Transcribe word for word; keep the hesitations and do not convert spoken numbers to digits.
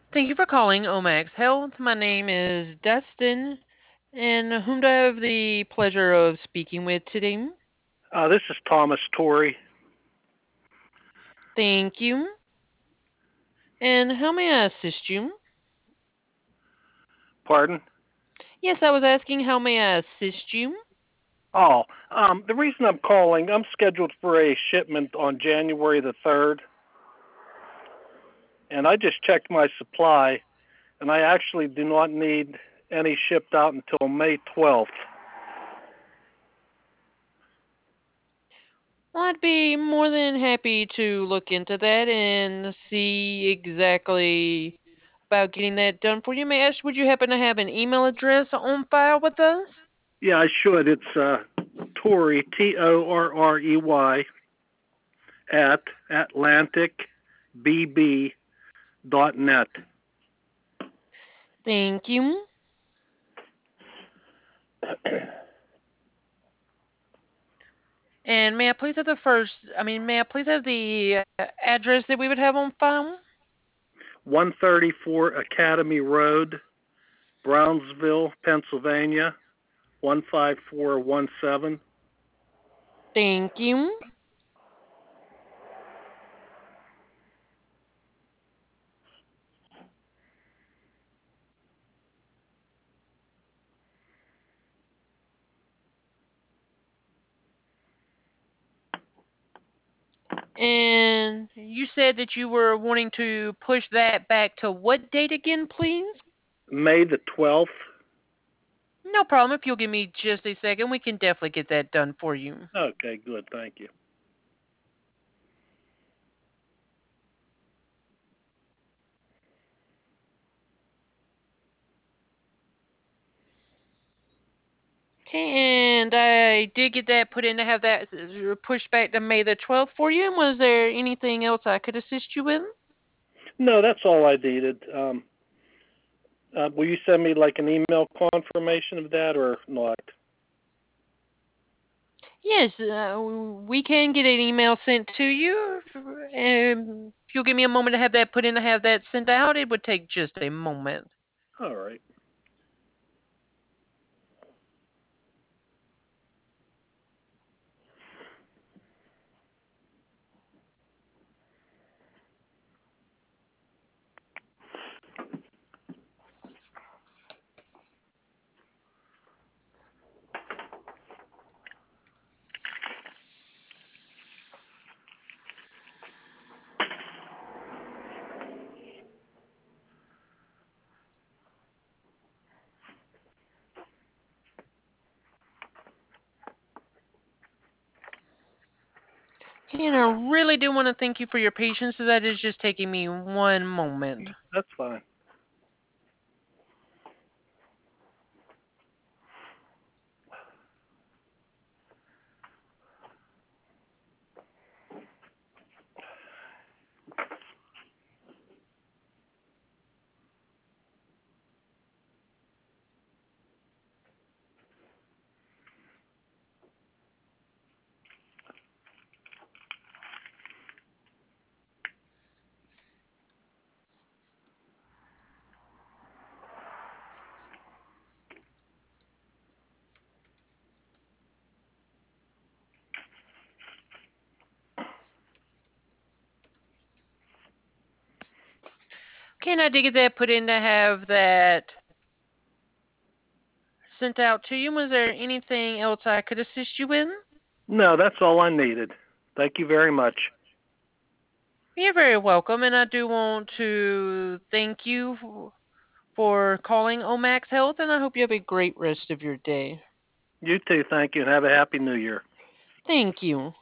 Thank you for calling Omax Health. My name is Dustin, and whom do I have the pleasure of speaking with today? Uh, this is Thomas Torrey. Thank you. And how may I assist you? Pardon? Yes, I was asking how may I assist you? Oh, um, the reason I'm calling, I'm scheduled for a shipment on January the third, and I just checked my supply, and I actually do not need any shipped out until May twelfth. Well, I'd be more than happy to look into that and see exactly about getting that done for you. May I ask, would you happen to have an email address on file with us? Yeah, I should. It's uh, Torrey, T O R R E Y, at atlantic b b dot net. Thank you. And may I please have the first, I mean, may I please have the uh, address that we would have on file? one thirty-four Academy Road, Brownsville, Pennsylvania, one five four one seven. Thank you. And you said that you were wanting to push that back to what date again, please? May the twelfth. No problem. If you'll give me just a second, we can definitely get that done for you. Okay, good. Thank you. Okay, and I did get that put in to have that uh, pushed back to May the twelfth for you. And was there anything else I could assist you with? No, that's all I needed. Um, uh, will you send me like an email confirmation of that or not? Yes, uh, we can get an email sent to you. And if you'll give me a moment to have that put in to have that sent out, it would take just a moment. All right. And I really do want to thank you for your patience, so that is just taking me one moment. That's fine. Okay, and I did get that put in to have that sent out to you. Was there anything else I could assist you with? No, that's all I needed. Thank you very much. You're very welcome, and I do want to thank you for calling Omax Health, and I hope you have a great rest of your day. You too. Thank you, and have a happy new year. Thank you.